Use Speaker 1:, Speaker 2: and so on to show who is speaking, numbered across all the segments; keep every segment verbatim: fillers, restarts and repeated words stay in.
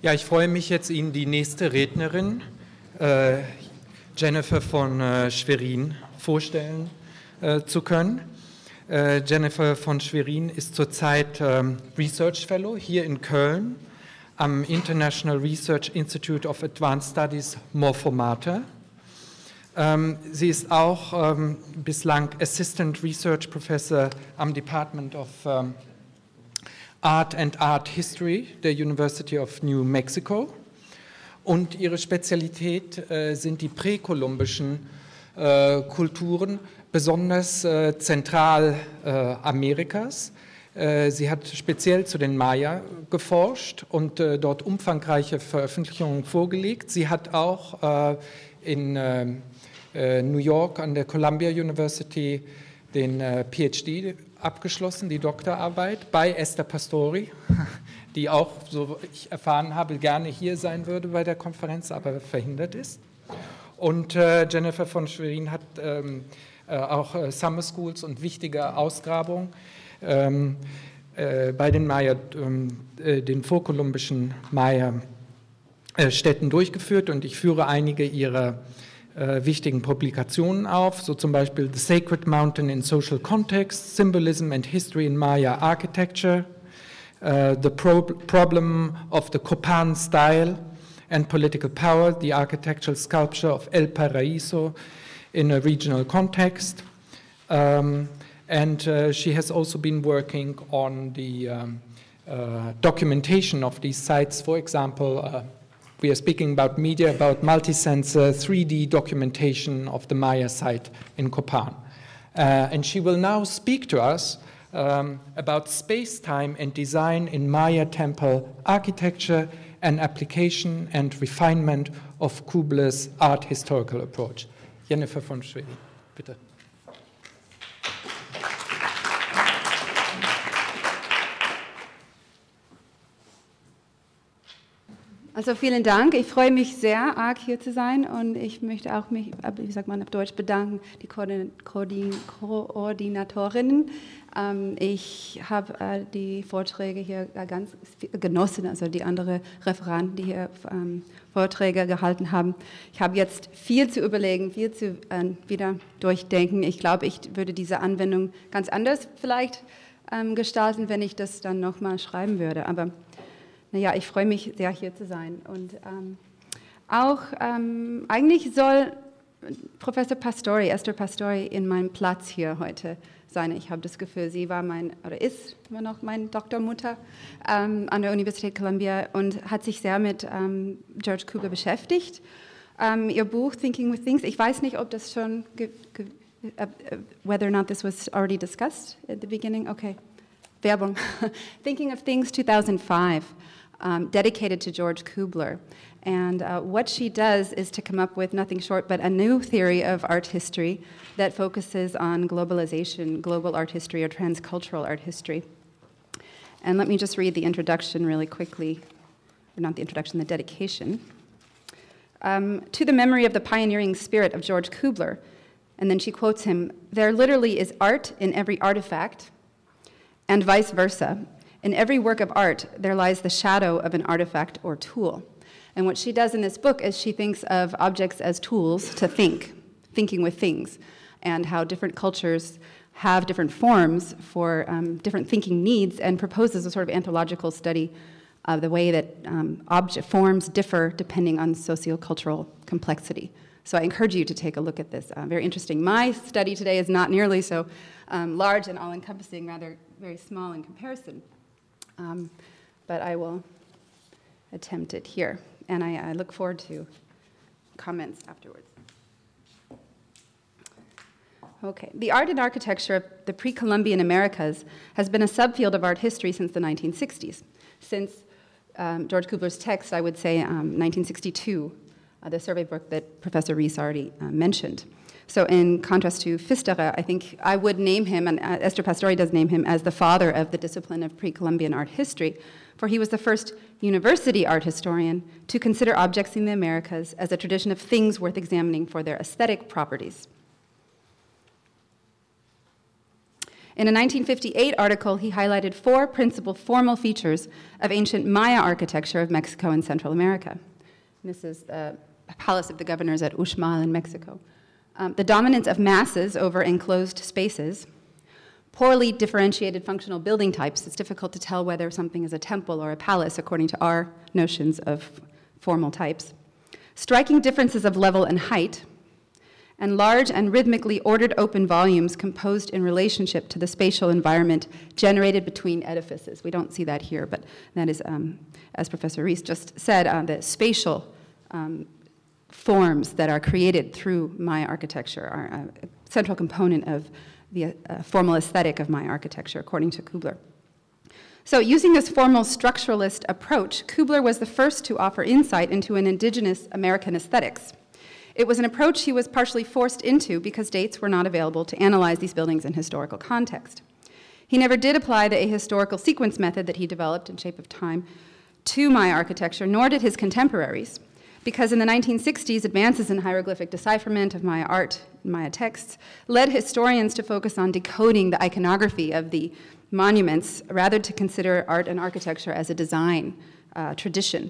Speaker 1: Ja, ich freue mich jetzt, Ihnen die nächste Rednerin, äh, Jennifer von äh, Schwerin, vorstellen äh, zu können. Äh, Jennifer von Schwerin ist zurzeit ähm, Research Fellow hier in Köln am International Research Institute of Advanced Studies Morpho Mater. Ähm, sie ist auch ähm, bislang Assistant Research Professor am Department of ähm, Art and Art History der University of New Mexico. Und ihre Spezialität äh, sind die präkolumbischen äh, Kulturen, besonders äh, Zentralamerikas. Äh, sie hat speziell zu den Maya geforscht und äh, dort umfangreiche Veröffentlichungen vorgelegt. Sie hat auch äh, in äh, New York an der Columbia University den äh, P H D abgeschlossen, die Doktorarbeit, bei Esther Pastori, die auch, so ich erfahren habe, gerne hier sein würde bei der Konferenz, aber verhindert ist. Und äh, Jennifer von Schwerin hat ähm, äh, auch äh, Summer Schools und wichtige Ausgrabungen ähm, äh, bei den Maya, äh, den vorkolumbischen Maya-Städten durchgeführt, und ich führe einige ihrer Äh, wichtigen Publikationen auf, so zum Beispiel The Sacred Mountain in Social Context, Symbolism and History in Maya Architecture, uh, The Pro Problem of the Copan Style and Political Power, the Architectural Sculpture of El Paraíso in a Regional Context, um, and uh, she has also been working on the um, uh, documentation of these sites, for example, uh, we are speaking about media, about multi-sensor three D documentation of the Maya site in Copan. Uh, and she will now speak to us um, about space-time and design in Maya temple architecture and application and refinement of Kubler's art historical approach. Jennifer von Schwerin, bitte.
Speaker 2: Also vielen Dank. Ich freue mich sehr, arg hier zu sein, und ich möchte auch mich, wie sagt man auf Deutsch, bedanken, die Koordinatorinnen. Ich habe die Vorträge hier ganz genossen, also die anderen Referenten, die hier Vorträge gehalten haben. Ich habe jetzt viel zu überlegen, viel zu wieder durchdenken. Ich glaube, ich würde diese Anwendung ganz anders vielleicht gestalten, wenn ich das dann nochmal schreiben würde. Aber naja, ich freue mich sehr, hier zu sein. Und ähm, auch, ähm, eigentlich soll Professor Pastori, Esther Pastori, in meinem Platz hier heute sein. Ich habe das Gefühl, sie war mein, oder ist immer noch meine Doktormutter ähm, an der Universität Columbia und hat sich sehr mit ähm, George Kubler beschäftigt. Ähm, ihr Buch Thinking with Things, ich weiß nicht, ob das schon, ge, ge, uh, whether or not this was already discussed at the beginning. Okay, Werbung. Thinking of Things two thousand five. Um, dedicated to George Kubler. And uh, what she does is to come up with nothing short but a new theory of art history that focuses on globalization, global art history, or transcultural art history. And let me just read the introduction really quickly, or not the introduction, the dedication. Um, to the memory of the pioneering spirit of George Kubler, and then she quotes him, "There literally is art in every artifact, and vice versa. In every work of art, there lies the shadow of an artifact or tool." And what she does in this book is she thinks of objects as tools to think, thinking with things, and how different cultures have different forms for um, different thinking needs, and proposes a sort of anthropological study of the way that um, object forms differ depending on sociocultural complexity. So I encourage you to take a look at this. Uh, very interesting. My study today is not nearly so um, large and all-encompassing, rather very small in comparison. Um, but I will attempt it here, and I, I look forward to comments afterwards. Okay, the art and architecture of the pre-Columbian Americas has been a subfield of art history since the nineteen sixties. Since um, George Kubler's text, I would say um, nineteen sixty-two, uh, the survey book that Professor Rees already uh, mentioned. So in contrast to Pfisterer, I think I would name him, and Esther Pastori does name him, as the father of the discipline of pre-Columbian art history, for he was the first university art historian to consider objects in the Americas as a tradition of things worth examining for their aesthetic properties. In a nineteen fifty-eight article, he highlighted four principal formal features of ancient Maya architecture of Mexico and Central America. This is the Palace of the Governors at Uxmal in Mexico. Um, the dominance of masses over enclosed spaces, poorly differentiated functional building types. It's difficult to tell whether something is a temple or a palace according to our notions of formal types. Striking differences of level and height, and large and rhythmically ordered open volumes composed in relationship to the spatial environment generated between edifices. We don't see that here, but that is, um, as Professor Rees just said, uh, the spatial um, forms that are created through Maya architecture are a central component of the uh, formal aesthetic of Maya architecture, according to Kubler. So using this formal structuralist approach, Kubler was the first to offer insight into an indigenous American aesthetics. It was an approach he was partially forced into because dates were not available to analyze these buildings in historical context. He never did apply the ahistorical sequence method that he developed in Shape of Time to Maya architecture, nor did his contemporaries, because in the nineteen sixties, advances in hieroglyphic decipherment of Maya art and Maya texts led historians to focus on decoding the iconography of the monuments, rather to consider art and architecture as a design uh, tradition.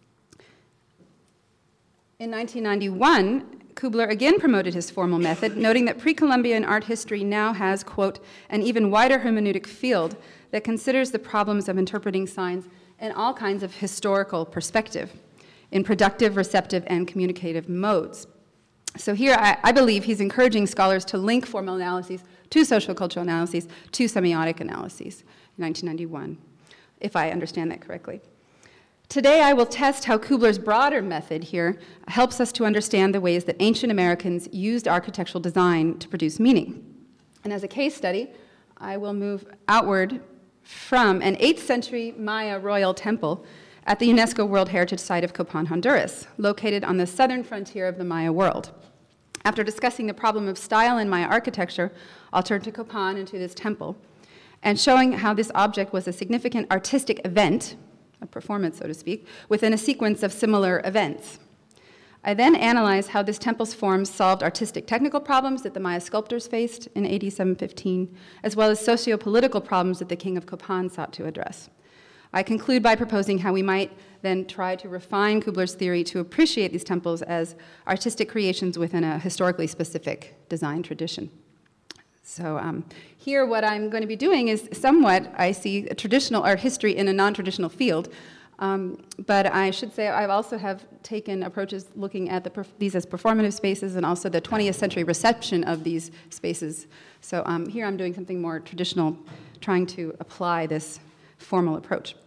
Speaker 2: In nineteen ninety-one, Kubler again promoted his formal method, noting that pre-Columbian art history now has, quote, an even wider hermeneutic field that considers the problems of interpreting signs in all kinds of historical perspective, in productive, receptive, and communicative modes. So here, I, I believe he's encouraging scholars to link formal analyses to social cultural analyses, to semiotic analyses in nineteen ninety-one, if I understand that correctly. Today, I will test how Kubler's broader method here helps us to understand the ways that ancient Americans used architectural design to produce meaning. And as a case study, I will move outward from an eighth century Maya royal temple at the UNESCO World Heritage Site of Copan, Honduras, located on the southern frontier of the Maya world. After discussing the problem of style in Maya architecture, I'll turn to Copan and to this temple, and showing how this object was a significant artistic event, a performance, so to speak, within a sequence of similar events. I then analyze how this temple's forms solved artistic technical problems that the Maya sculptors faced in A D seven fifteen, as well as socio-political problems that the king of Copan sought to address. I conclude by proposing how we might then try to refine Kubler's theory to appreciate these temples as artistic creations within a historically specific design tradition. So um, here what I'm going to be doing is somewhat, I see, a traditional art history in a non-traditional field. Um, but I should say I also have taken approaches looking at the perf- these as performative spaces and also the twentieth century reception of these spaces. So um, here I'm doing something more traditional, trying to apply this formal approach.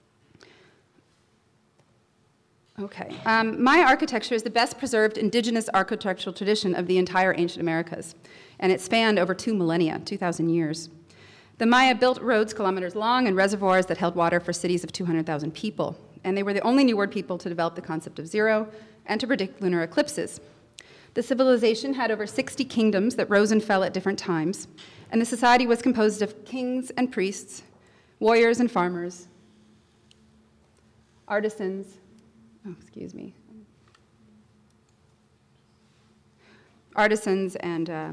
Speaker 2: Okay. Um, Maya architecture is the best preserved indigenous architectural tradition of the entire ancient Americas, and it spanned over two millennia, two thousand years. The Maya built roads kilometers long and reservoirs that held water for cities of two hundred thousand people, and they were the only New World people to develop the concept of zero and to predict lunar eclipses. The civilization had over sixty kingdoms that rose and fell at different times, and the society was composed of kings and priests, warriors and farmers, artisans, oh, excuse me, artisans and uh,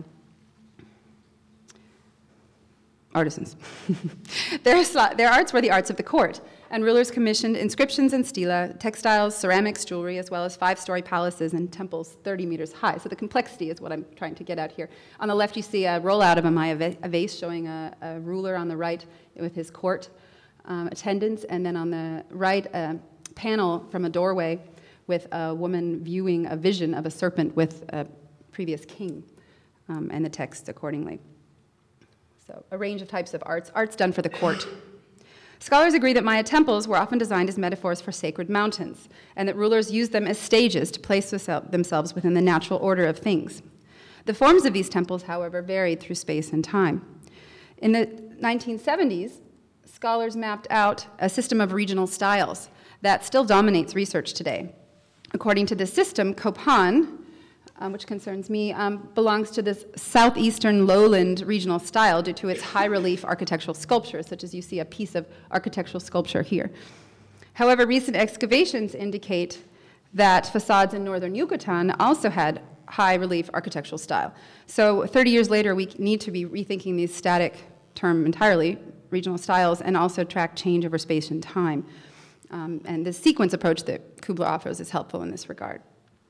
Speaker 2: artisans. their, their arts were the arts of the court, and rulers commissioned inscriptions and stela, textiles, ceramics, jewelry, as well as five-story palaces and temples thirty meters high. So the complexity is what I'm trying to get at here. On the left, you see a rollout of a Maya va- a vase showing a, a ruler on the right with his court um, attendants, and then on the right, a panel from a doorway with a woman viewing a vision of a serpent with a previous king, um, and the text accordingly. So a range of types of arts, arts done for the court. Scholars agree that Maya temples were often designed as metaphors for sacred mountains, and that rulers used them as stages to place themselves within the natural order of things. The forms of these temples, however, varied through space and time. In the nineteen seventies, scholars mapped out a system of regional styles that still dominates research today. According to this system, Copan, um, which concerns me, um, belongs to this southeastern lowland regional style due to its high relief architectural sculpture, such as you see a piece of architectural sculpture here. However, recent excavations indicate that facades in northern Yucatan also had high relief architectural style. So thirty years later, we need to be rethinking these static term entirely, regional styles, and also track change over space and time. Um, and the sequence approach that Kubler offers is helpful in this regard.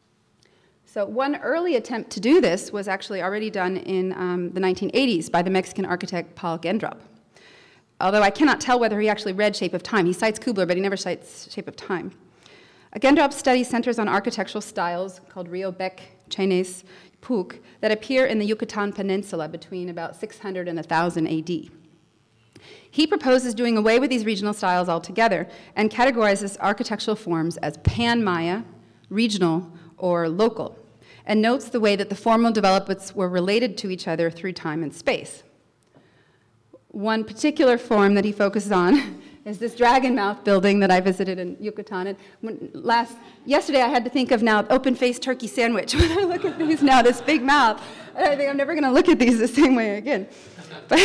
Speaker 2: So one early attempt to do this was actually already done in um, the nineteen eighties by the Mexican architect Paul Gendrup. Although I cannot tell whether he actually read Shape of Time. He cites Kubler, but he never cites Shape of Time. Gendrup's study centers on architectural styles called Rio Bec, Chenes, Puc, that appear in the Yucatan Peninsula between about six hundred and one thousand A D. He proposes doing away with these regional styles altogether and categorizes architectural forms as pan-Maya, regional, or local, and notes the way that the formal developments were related to each other through time and space. One particular form that he focuses on is this dragon mouth building that I visited in Yucatan. And when last, yesterday I had to think of now open-faced turkey sandwich when I look at these now, this big mouth. And I think I'm never going to look at these the same way again. But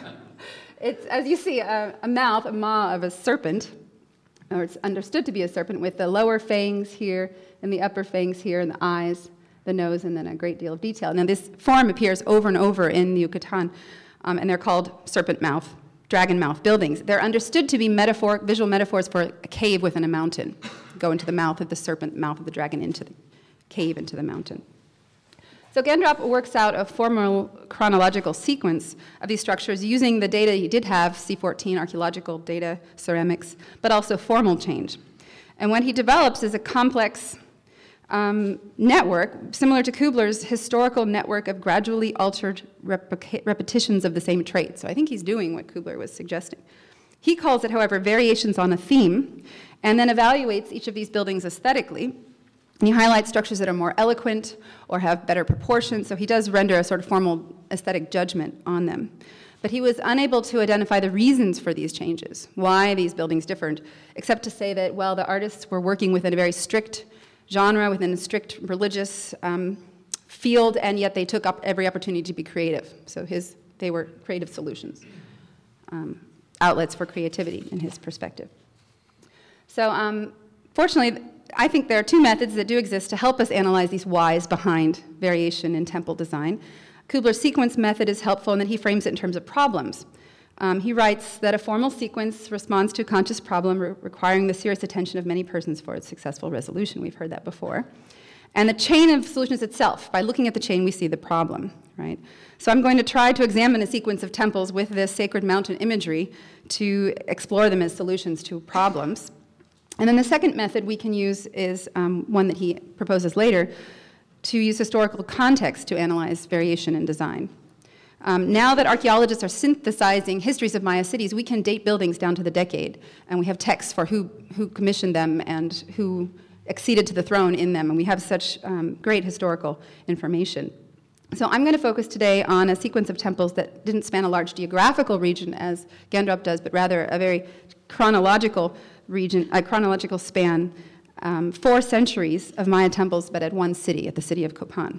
Speaker 2: it's, as you see, a, a mouth, a maw of a serpent, or it's understood to be a serpent, with the lower fangs here and the upper fangs here and the eyes, the nose, and then a great deal of detail. Now this form appears over and over in the Yucatan, um, and they're called serpent mouth, dragon mouth buildings. They're understood to be metaphor, visual metaphors for a cave within a mountain. Go into the mouth of the serpent, mouth of the dragon, into the cave, into the mountain. So Gendrup works out a formal chronological sequence of these structures using the data he did have, C fourteen, archaeological data, ceramics, but also formal change. And what he develops is a complex um, network, similar to Kubler's historical network of gradually altered replica- repetitions of the same trait. So I think he's doing what Kubler was suggesting. He calls it, however, variations on a theme, and then evaluates each of these buildings aesthetically. And he highlights structures that are more eloquent or have better proportions, so he does render a sort of formal aesthetic judgment on them. But he was unable to identify the reasons for these changes, why these buildings differed, except to say that, well, the artists were working within a very strict genre, within a strict religious um, field, and yet they took up every opportunity to be creative. So his, they were creative solutions, um, outlets for creativity in his perspective. So um, fortunately, I think there are two methods that do exist to help us analyze these whys behind variation in temple design. Kubler's sequence method is helpful in that he frames it in terms of problems. Um, he writes that a formal sequence responds to a conscious problem re- requiring the serious attention of many persons for its successful resolution. We've heard that before. And the chain of solutions itself, by looking at the chain, we see the problem, right? So I'm going to try to examine a sequence of temples with this sacred mountain imagery to explore them as solutions to problems. And then the second method we can use is um, one that he proposes later, to use historical context to analyze variation in design. Um, now that archaeologists are synthesizing histories of Maya cities, we can date buildings down to the decade, and we have texts for who, who commissioned them and who acceded to the throne in them, and we have such um, great historical information. So I'm going to focus today on a sequence of temples that didn't span a large geographical region as Gendrup does, but rather a very chronological region, a chronological span, um, four centuries of Maya temples, but at one city, at the city of Copan.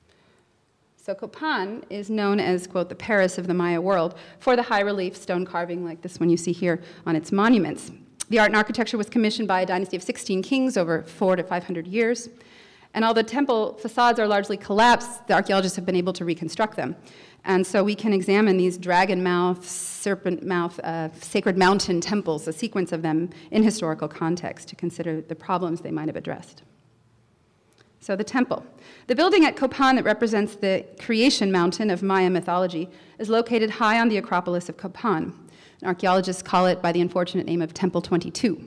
Speaker 2: So Copan is known as, quote, the Paris of the Maya world for the high relief stone carving like this one you see here on its monuments. The art and architecture was commissioned by a dynasty of sixteen kings over four to five hundred years. And although temple facades are largely collapsed, the archaeologists have been able to reconstruct them. And so we can examine these dragon mouth, serpent mouth, uh, sacred mountain temples, a sequence of them in historical context to consider the problems they might have addressed. So the temple. The building at Copan that represents the creation mountain of Maya mythology is located high on the Acropolis of Copan. And archaeologists call it by the unfortunate name of Temple twenty-two.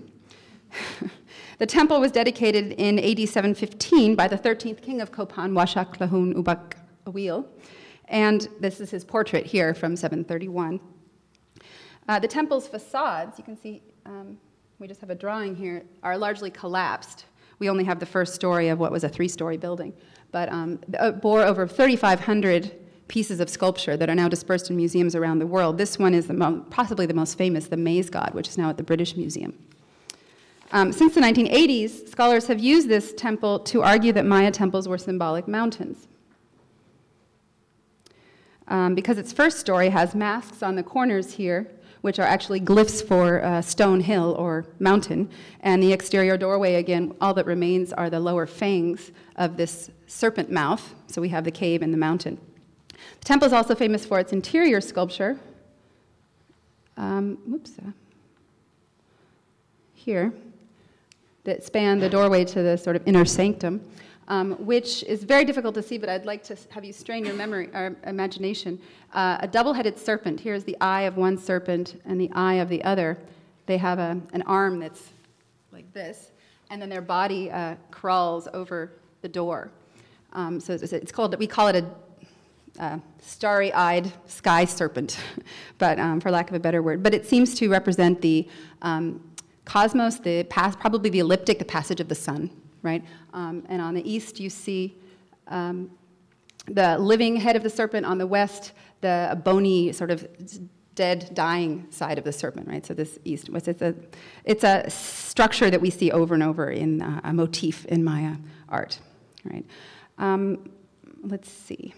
Speaker 2: The temple was dedicated in A D seven fifteen by the thirteenth king of Copan, Washak Lahun Ubak Awil. And this is his portrait here from seven thirty-one. Uh, the temple's facades, you can see, um, we just have a drawing here, are largely collapsed. We only have the first story of what was a three-story building, but um, bore over thirty-five hundred pieces of sculpture that are now dispersed in museums around the world. This one is the mo- possibly the most famous, the Maze God, which is now at the British Museum. Um, since the nineteen eighties, scholars have used this temple to argue that Maya temples were symbolic mountains. Um, because its first story has masks on the corners here, which are actually glyphs for uh, stone hill or mountain, and the exterior doorway, again, all that remains are the lower fangs of this serpent mouth, so we have the cave and the mountain. The temple is also famous for its interior sculpture, um, oops, uh, here, that span the doorway to the sort of inner sanctum, um, which is very difficult to see, but I'd like to have you strain your memory or imagination. Uh, a double-headed serpent. Here's the eye of one serpent and the eye of the other. They have a, an arm that's like this, and then their body uh, crawls over the door. Um, so it's, it's called, we call it a uh, starry-eyed sky serpent, but um, for lack of a better word. But it seems to represent the um, cosmos, the path, probably the ecliptic, the passage of the sun, right? Um, and on the east, you see um, the living head of the serpent. On the west, the bony, sort of dead, dying side of the serpent, right? So this east, it's a, it's a structure that we see over and over in uh, a motif in Maya art, right? Um, let's see.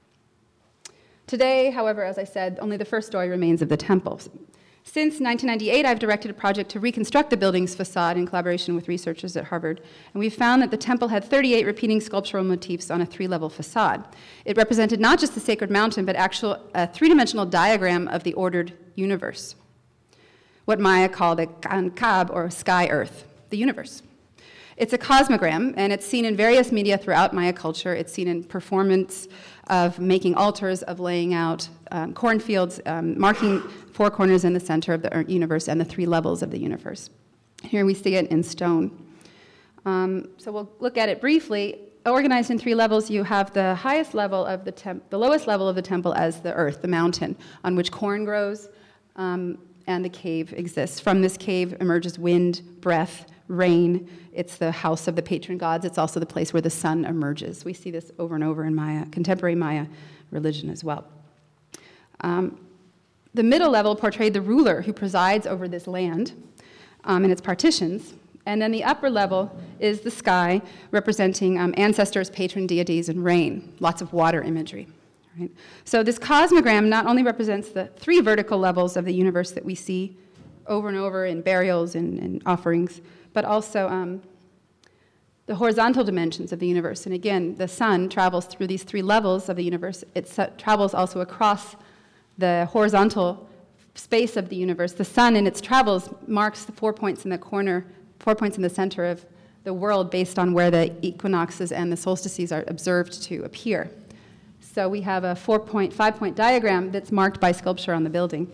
Speaker 2: Today, however, as I said, only the first story remains of the temple. Since nineteen ninety-eight, I've directed a project to reconstruct the building's facade in collaboration with researchers at Harvard, and we found that the temple had thirty-eight repeating sculptural motifs on a three-level facade. It represented not just the sacred mountain, but actual a three-dimensional diagram of the ordered universe, what Maya called a kankab, or sky earth, the universe. It's a cosmogram, and it's seen in various media throughout Maya culture. It's seen in performance of making altars, of laying out um, cornfields, um, marking four corners in the center of the universe and the three levels of the universe. Here we see it in stone. Um, so we'll look at it briefly. Organized in three levels, you have the highest level of the temple, the lowest level of the temple as the earth, the mountain, on which corn grows, um, and the cave exists. From this cave emerges wind, breath, rain. It's the house of the patron gods. It's also the place where the sun emerges. We see this over and over in Maya, contemporary Maya religion as well. Um, the middle level portrayed the ruler who presides over this land um, and its partitions. And then the upper level is the sky, representing um, ancestors, patron deities, and rain. Lots of water imagery. Right? So this cosmogram not only represents the three vertical levels of the universe that we see over and over in burials and, and offerings, but also um, the horizontal dimensions of the universe. And again, the sun travels through these three levels of the universe. It su- travels also across the horizontal space of the universe. The sun in its travels marks the four points in the corner, four points in the center of the world based on where the equinoxes and the solstices are observed to appear. So we have a four-point, five-point diagram that's marked by sculpture on the building.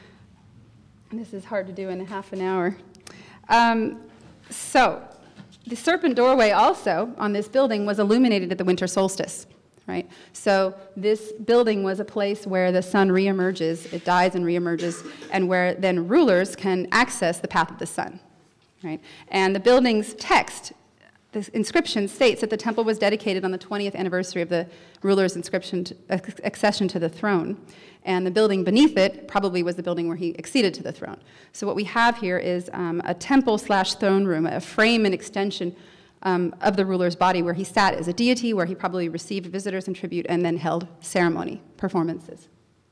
Speaker 2: And this is hard to do in a half an hour. Um, So, the serpent doorway also on this building was illuminated at the winter solstice, right? So, this building was a place where the sun reemerges, it dies and reemerges, and where then rulers can access the path of the sun, right? And the building's text, the inscription states that the temple was dedicated on the twentieth anniversary of the ruler's inscription to, uh, accession to the throne. And the building beneath it probably was the building where he acceded to the throne. So what we have here is um, a temple slash throne room, a frame and extension um, of the ruler's body where he sat as a deity, where he probably received visitors and tribute, and then held ceremony, performances.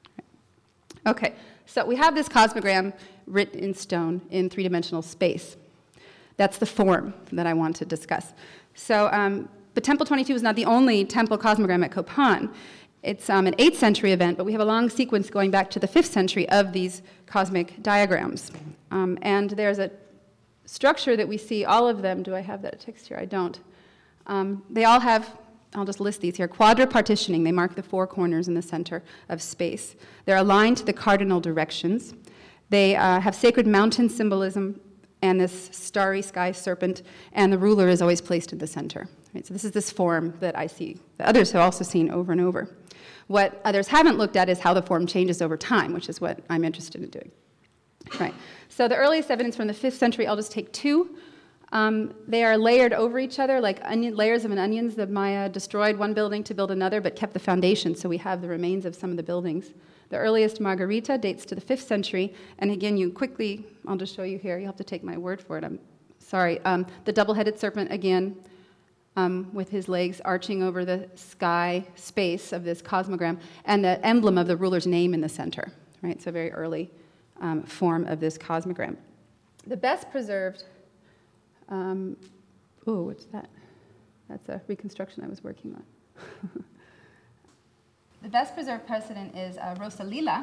Speaker 2: Okay, so we have this cosmogram written in stone in three-dimensional space. That's the form that I want to discuss. So, um, but Temple twenty-two is not the only temple cosmogram at Copan. It's um, an eighth century event, but we have a long sequence going back to the fifth century of these cosmic diagrams. Um, and there's a structure that we see, all of them. Do I have that text here? I don't. Um, they all have, I'll just list these here, quadripartitioning. They mark the four corners in the center of space. They're aligned to the cardinal directions. They uh, have sacred mountain symbolism and this starry sky serpent, and the ruler is always placed in the center. Right? So this is this form that I see, that others have also seen over and over. What others haven't looked at is how the form changes over time, which is what I'm interested in doing. Right. So the earliest evidence from the fifth century, I'll just take two. Um, they are layered over each other like onion, layers of an onions. The Maya destroyed one building to build another, but kept the foundation, so we have the remains of some of the buildings. The earliest Margarita dates to the fifth century, and again, you quickly, I'll just show you here. You'll have to take my word for it. I'm sorry. Um, the double-headed serpent, again, um, with his legs arching over the sky space of this cosmogram, and the emblem of the ruler's name in the center. Right, it's a very early um, form of this cosmogram. The best preserved, um, oh, what's that? That's a reconstruction I was working on. The best preserved precedent is uh, Rosalila,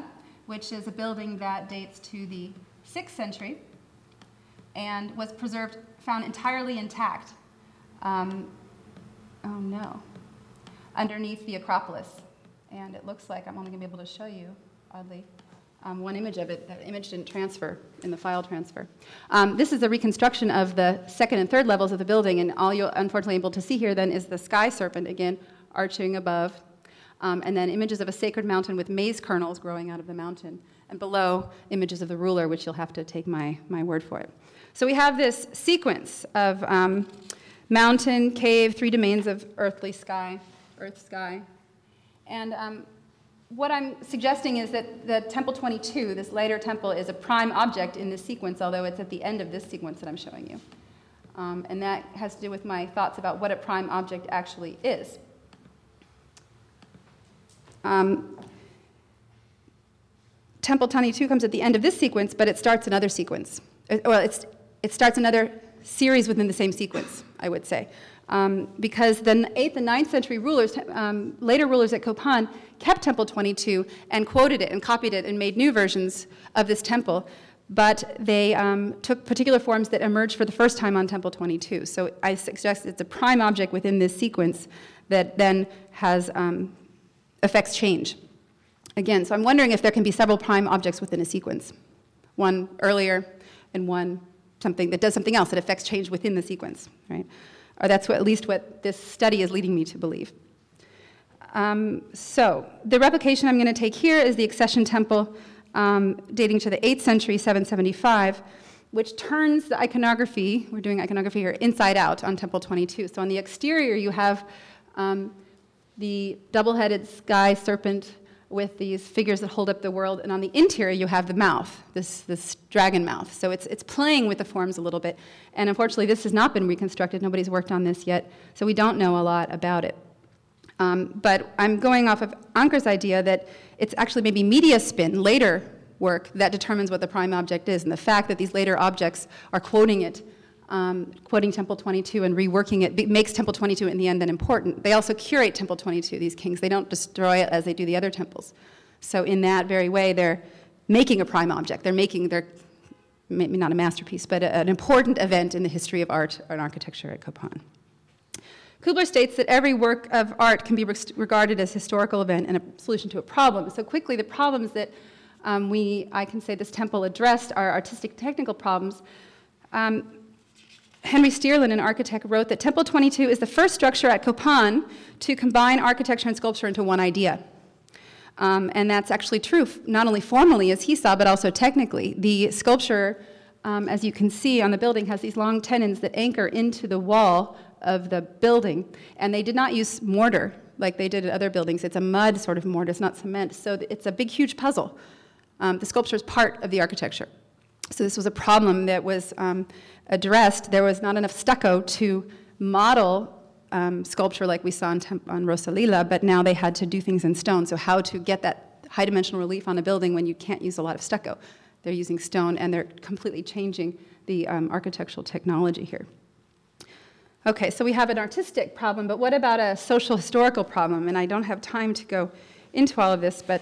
Speaker 2: which is a building that dates to the sixth century and was preserved, found entirely intact. Um, oh no, underneath the Acropolis. And it looks like, I'm only going to be able to show you, oddly, um, one image of it. That image didn't transfer in the file transfer. Um, this is a reconstruction of the second and third levels of the building, and all you're unfortunately able to see here then is the sky serpent, again, arching above, um, and then images of a sacred mountain with maize kernels growing out of the mountain, and below, images of the ruler, which you'll have to take my, my word for it. So we have this sequence of um, mountain, cave, three domains of earthly sky, earth sky. And um, what I'm suggesting is that the Temple twenty-two, this later temple, is a prime object in this sequence, although it's at the end of this sequence that I'm showing you. Um, and that has to do with my thoughts about what a prime object actually is. Um, Temple twenty-two comes at the end of this sequence, but it starts another sequence. It, well, it's, it starts another series within the same sequence, I would say. Um, because the eighth and ninth century rulers, um, later rulers at Copan, kept Temple twenty-two and quoted it and copied it and made new versions of this temple, but they um, took particular forms that emerged for the first time on Temple twenty-two. So I suggest it's a prime object within this sequence that then has um, affects change. Again, so I'm wondering if there can be several prime objects within a sequence, one earlier and one something that does something else that affects change within the sequence, right? Or that's what, at least what this study is leading me to believe. Um, so the replication I'm going to take here is the Accession Temple um, dating to the eighth century, seven seventy-five, which turns the iconography, we're doing iconography here, inside out on Temple twenty-two. So on the exterior you have um, the double-headed sky serpent with these figures that hold up the world, and on the interior you have the mouth, this, this dragon mouth. So it's, it's playing with the forms a little bit. And unfortunately, this has not been reconstructed. Nobody's worked on this yet, so we don't know a lot about it. Um, but I'm going off of Anker's idea that it's actually maybe media spin, later work, that determines what the prime object is, and the fact that these later objects are quoting it, um, quoting Temple twenty-two and reworking it, makes Temple twenty-two in the end then important. They also curate Temple twenty-two, these kings. They don't destroy it as they do the other temples. So in that very way, they're making a prime object. They're making their, maybe not a masterpiece, but a, an important event in the history of art and architecture at Copan. Kubler states that every work of art can be re- regarded as a historical event and a solution to a problem. So quickly, the problems that um, we, I can say this temple addressed are artistic technical problems. Um, Henry Stierlin, an architect, wrote that Temple twenty-two is the first structure at Copan to combine architecture and sculpture into one idea. Um, and that's actually true, not only formally, as he saw, but also technically. The sculpture, um, as you can see on the building, has these long tenons that anchor into the wall of the building. And they did not use mortar like they did at other buildings. It's a mud sort of mortar, it's not cement. So it's a big, huge puzzle. Um, the sculpture is part of the architecture. So this was a problem that was um, addressed. There was not enough stucco to model um, sculpture like we saw on, Temp- on Rosalila, but now they had to do things in stone. So how to get that high-dimensional relief on a building when you can't use a lot of stucco? They're using stone, and they're completely changing the um, architectural technology here. Okay, so we have an artistic problem, but what about a social historical problem? And I don't have time to go into all of this, but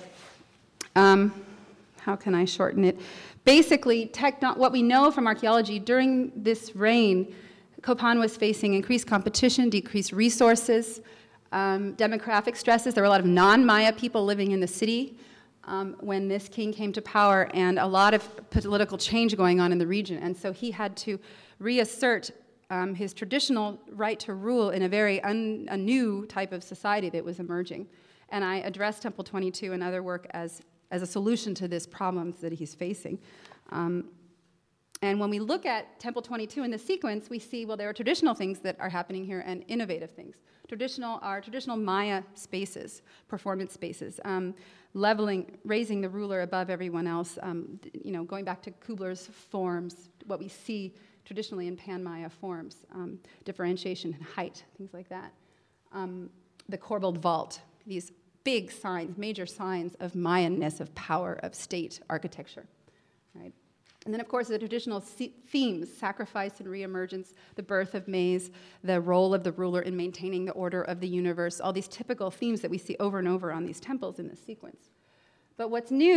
Speaker 2: um, how can I shorten it? Basically, techno- what we know from archaeology, during this reign, Copan was facing increased competition, decreased resources, um, demographic stresses. There were a lot of non-Maya people living in the city um, when this king came to power, and a lot of political change going on in the region. And so he had to reassert um, his traditional right to rule in a very un- a new type of society that was emerging. And I addressed Temple twenty-two and other work as as a solution to this problem that he's facing. Um, and when we look at Temple twenty-two in the sequence, we see, well, there are traditional things that are happening here and innovative things. Traditional are traditional Maya spaces, performance spaces, um, leveling, raising the ruler above everyone else, um, you know, going back to Kubler's forms, what we see traditionally in Pan-Maya forms, um, differentiation in height, things like that. Um, the corbelled vault, these big signs, major signs of Mayan-ness, of power, of state architecture, right? And then, of course, the traditional themes, sacrifice and reemergence, the birth of maize, the role of the ruler in maintaining the order of the universe, all these typical themes that we see over and over on these temples in this sequence. But what's new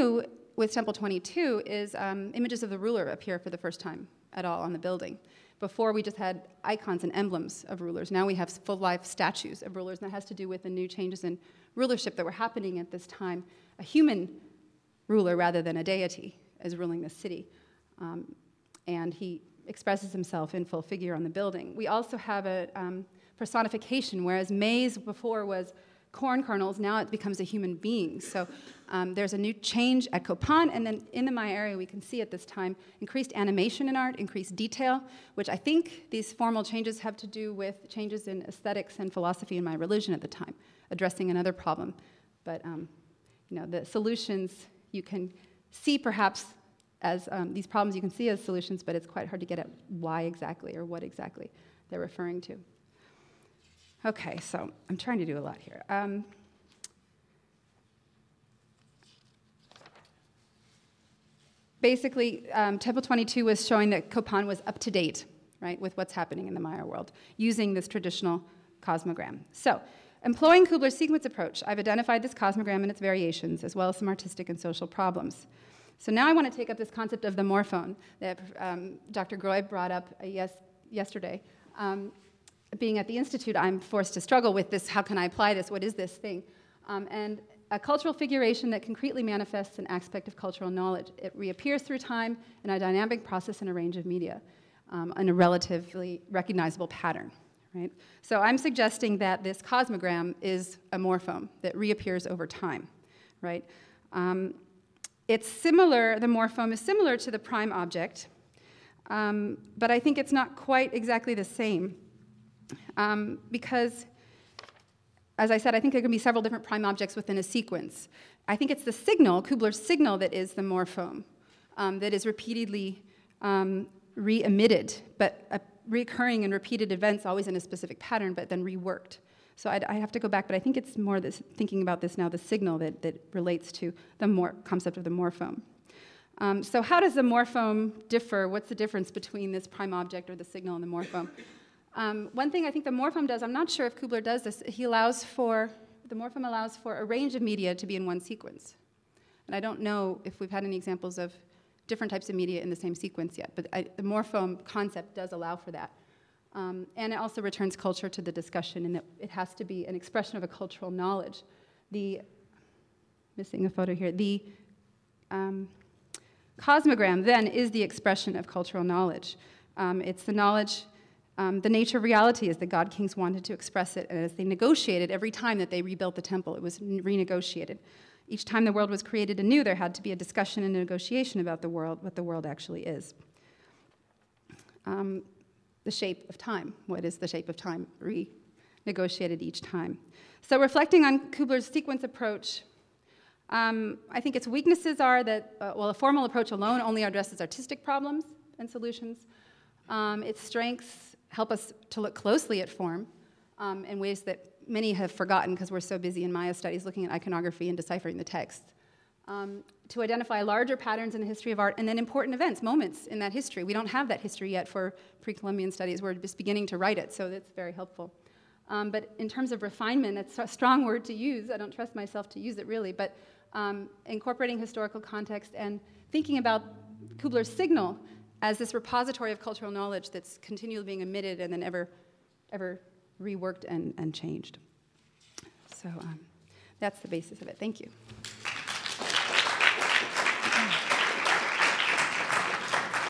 Speaker 2: with Temple twenty-two is um, images of the ruler appear for the first time at all on the building. Before, we just had icons and emblems of rulers. Now we have full-life statues of rulers, and that has to do with the new changes in rulership that were happening at this time. A human ruler rather than a deity is ruling the city, um, and he expresses himself in full figure on the building. We also have a um, personification, whereas maize before was corn kernels, now it becomes a human being. So um, there's a new change at Copan, and then in the Maya area we can see at this time increased animation in art, increased detail, which I think these formal changes have to do with changes in aesthetics and philosophy in Maya religion at the time, addressing another problem. But um, you know, the solutions you can see perhaps as um, these problems you can see as solutions, but it's quite hard to get at why exactly or what exactly they're referring to. Okay, so I'm trying to do a lot here. Um, basically, um, Temple twenty-two was showing that Copan was up to date, right, with what's happening in the Maya world, using this traditional cosmogram. So, employing Kubler's sequence approach, I've identified this cosmogram and its variations, as well as some artistic and social problems. So now I want to take up this concept of the morphone that um, Doctor Groy brought up uh, yes, yesterday. Um, being at the Institute, I'm forced to struggle with this. How can I apply this? What is this thing? Um, and a cultural figuration that concretely manifests an aspect of cultural knowledge. It reappears through time in a dynamic process in a range of media um, in a relatively recognizable pattern. Right? So I'm suggesting that this cosmogram is a morphome that reappears over time. Right? Um, it's similar, the morphome is similar to the prime object, um, but I think it's not quite exactly the same. Um, because, as I said, I think there can be several different prime objects within a sequence. I think it's the signal, Kubler's signal, that is the morphome, um, that is repeatedly um, re-emitted, but uh, recurring and repeated events always in a specific pattern, but then reworked. So I'd, I have to go back, but I think it's more this, thinking about this now, the signal that, that relates to the mor- concept of the morphome. Um, so how does the morphome differ? What's the difference between this prime object or the signal and the morphome? Um, one thing I think the morphome does, I'm not sure if Kubler does this, he allows for, the morphome allows for a range of media to be in one sequence. And I don't know if we've had any examples of different types of media in the same sequence yet, but I, the morphome concept does allow for that. Um, and it also returns culture to the discussion in that it has to be an expression of a cultural knowledge. The, missing a photo here, the um, cosmogram then is the expression of cultural knowledge. Um, it's the knowledge Um, the nature of reality is that God kings wanted to express it, and as they negotiated every time that they rebuilt the temple, it was renegotiated. Each time the world was created anew, there had to be a discussion and a negotiation about the world, what the world actually is. Um, the shape of time. What is the shape of time? Renegotiated each time. So reflecting on Kubler's sequence approach, um, I think its weaknesses are that, uh, well, a formal approach alone only addresses artistic problems and solutions. Um, its strengths help us to look closely at form um, in ways that many have forgotten because we're so busy in Maya studies looking at iconography and deciphering the text. Um, to identify larger patterns in the history of art and then important events, moments in that history. We don't have that history yet for pre-Columbian studies. We're just beginning to write it, so that's very helpful. Um, but in terms of refinement, it's a strong word to use. I don't trust myself to use it really, but um, incorporating historical context and thinking about Kubler's signal as this repository of cultural knowledge that's continually being emitted and then ever, ever reworked and, and changed. So um, that's the basis of it. Thank you.